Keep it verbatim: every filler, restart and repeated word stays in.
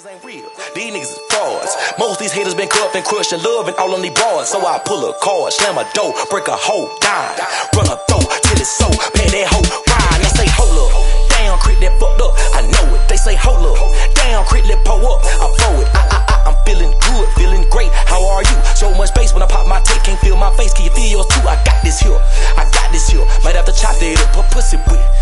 niggas ain't real. These niggas is frauds. Most these haters been cut and crushed and love and all on these bars. So I pull a card, slam a door, break a hoe, dime, run a throat till it's so, pay that hoe, ride. They say hold up, damn, crit that fucked up. I know it. They say hold up, damn, crit that pull up. I throw it. I, I, I, I'm feeling good, feeling great. How are you? So much bass when I pop my tape, can't feel my face. Can you feel yours too? I got this here, I got this here. Might have to chop that up, put pussy with.